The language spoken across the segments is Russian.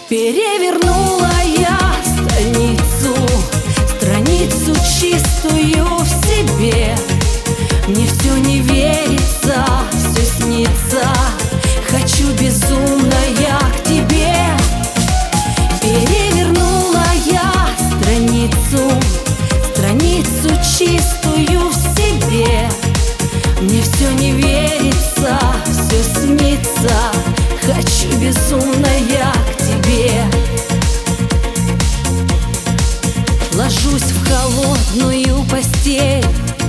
Перевернула я страницу чистую в себе. Мне все не верится, все снится. Хочу безумно я к тебе. Перевернула я страницу чистую в себе. Мне все не верится, все снится. Хочу безумно я к тебе. Ложусь в холодную постель,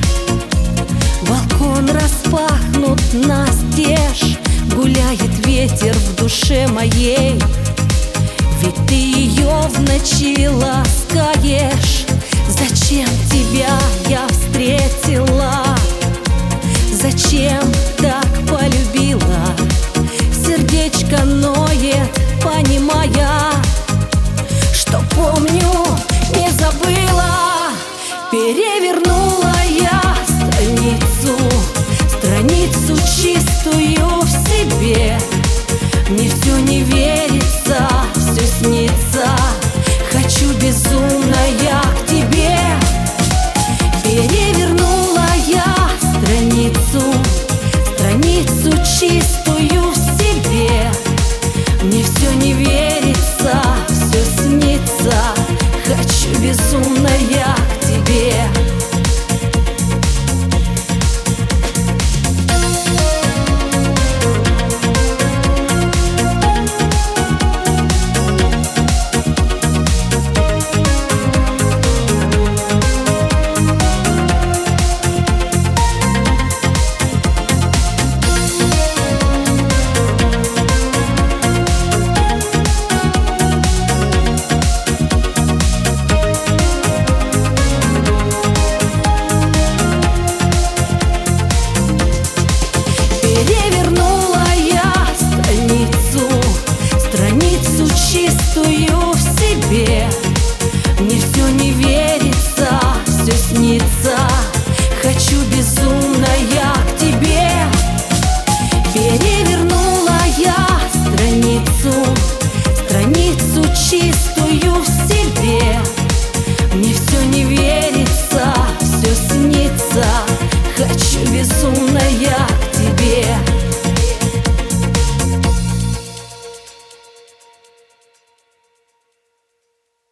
балкон распахнут настежь. Гуляет ветер в душе моей, ведь ты ее в ночи ласкаешь. Зачем тебя я встретила? Зачем так полюбила? Сердечко ноет, понимая, что помню, не забыла. Перевернула я страницу чистую в себе. Мне все не верится, все снится. Хочу безумно я к тебе. Перевернула я страницу чистую в себе. Мне все не верится, все снится. Хочу безумно я к тебе. Перевернула я страницу чистую в себе. Мне все не верится, все снится. Хочу безумно я к тебе. Перевернула я страницу чистую в себе.